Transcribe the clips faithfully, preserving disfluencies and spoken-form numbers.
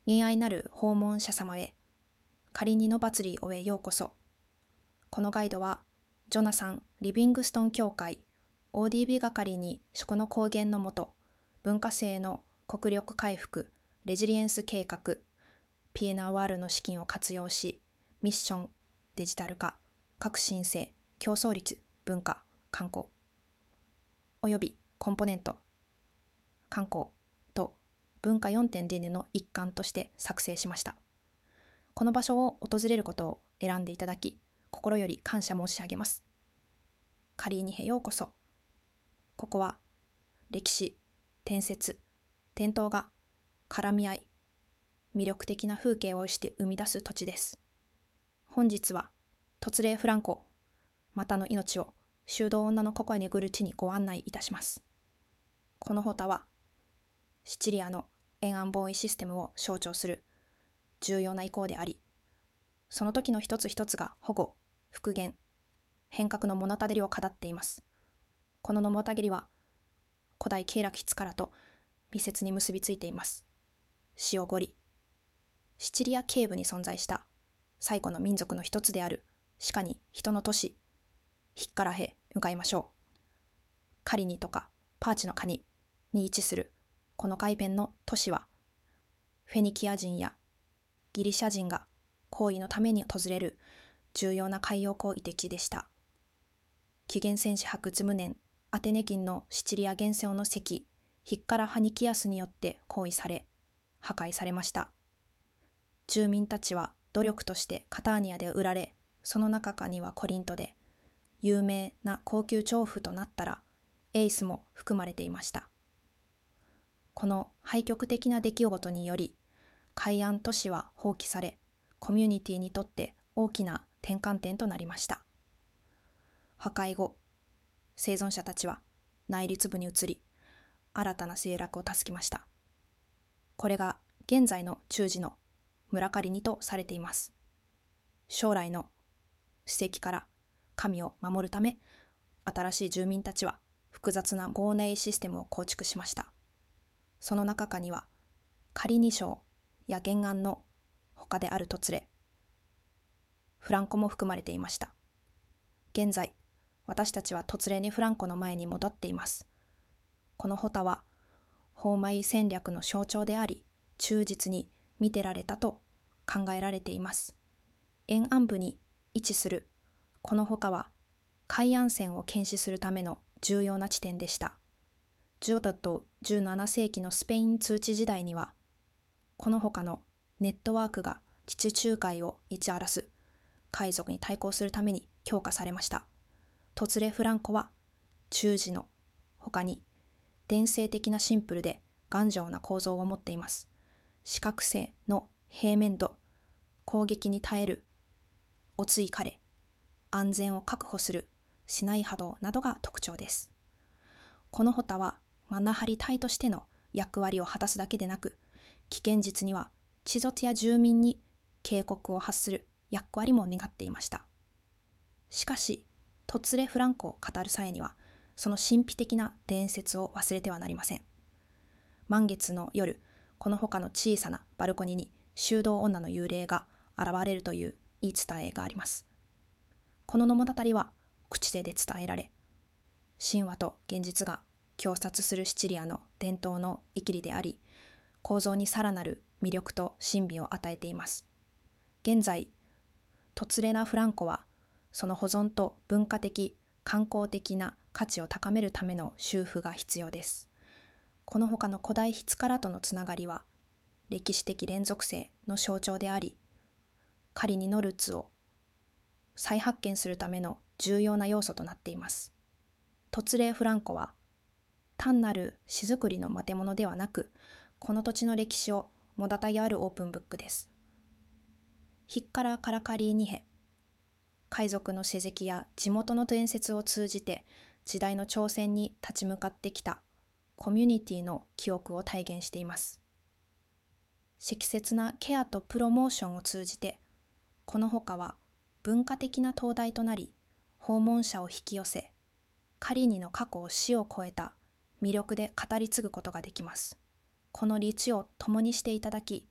親愛なる訪問者様へ、カリニのバツリーおへようこそ。このガイドは、ジョナサン・リビングストン協会 オーディービー 係に食の高原のもと、文化性の国力回復、レジリエンス計画、ピエナワールの資金を活用し、ミッション、デジタル化、革新性、競争率、文化、観光、およびコンポネント、観光と文化 よんてんゼロ の一環として作成しました。この場所を訪れることを選んでいただき、心より感謝申し上げます。カリーニへようこそ。ここは歴史、伝説、伝統が絡み合い、魅力的な風景をして生み出す土地です。本日は、突霊フランコ、またの命を修道女のここへ巡る地にご案内いたします。このホタは、シチリアの沿岸防衛システムを象徴する重要な遺構であり、その時の一つ一つが保護、復元、変革の物語を語っています。この物語は、古代経絡筆からと密接に結びついています。シオゴリ、シチリア西部に存在した最古の民族の一つである鹿に人の都市、ヒッカラへ向かいましょう。カリニとかパーチのカニに位置するこの海辺の都市は、フェニキア人やギリシャ人が行為のために訪れる重要な海洋港遺跡でした。紀元戦士発掘無念、アテネ銀のシチリア原戦の石、ヒッカラハニキアスによって行為され、破壊されました。住民たちは努力としてカターニアで売られ、その中にはコリントで、有名な高級調布となったら、エイスも含まれていました。この廃局的な出来事により、海岸都市は放棄され、コミュニティにとって大きな転換点となりました。破壊後、生存者たちは内陸部に移り、新たな生楽を助けました。これが現在の中寺の村カリニとされています。将来の史跡から神を守るため、新しい住民たちは複雑な合内システムを構築しました。その中には、カリニ省や原案の他である突霊、フランコも含まれていました。現在、私たちは突霊にフランコの前に戻っています。このホタは、砲米戦略の象徴であり、忠実に見てられたと考えられています。沿岸部に位置するこのホタは、海岸線を検視するための重要な地点でした。じゅうとじゅうなな世紀のスペイン通知時代には、この他のネットワークが地中海を一荒らす海賊に対抗するために強化されました。突霊フランコは中耳の他に伝性的なシンプルで頑丈な構造を持っています。四角形の平面と攻撃に耐えるおつい彼、安全を確保するしない波動などが特徴です。このホタはマナハリ隊としての役割を果たすだけでなく、危険実には地族や住民に警告を発する役割も担っていました。しかし、突霊フランコを語る際には、その神秘的な伝説を忘れてはなりません。満月の夜、この他の小さなバルコニーに修道女の幽霊が現れるという言い伝えがあります。この物語は口で伝えられ、神話と現実が共撮するシチリアの伝統のイキリであり、構造にさらなる魅力と神秘を与えています。現在、突霊なフランコは、その保存と文化的、観光的な価値を高めるための修復が必要です。この他の古代筆からとのつながりは、歴史的連続性の象徴であり、カリニのルーツを再発見するための重要な要素となっています。突霊フランコは、単なる詩作りの建物ではなく、この土地の歴史をもだたげあるオープンブックです。ヒッカラ・カラカリーニヘ、海賊の世跡や地元の伝説を通じて時代の挑戦に立ち向かってきたコミュニティの記憶を体現しています。適切なケアとプロモーションを通じて、この他は文化的な灯台となり、訪問者を引き寄せ、カリニの過去を死を超えた魅力で語り継ぐことができます。この理知を共にしていただき、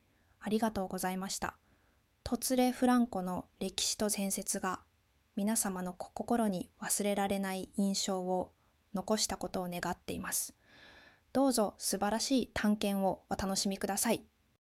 ありがとうございました。トツレ・フランコの歴史と伝説が皆様の心に忘れられない印象を残したことを願っています。どうぞ素晴らしい探検をお楽しみください。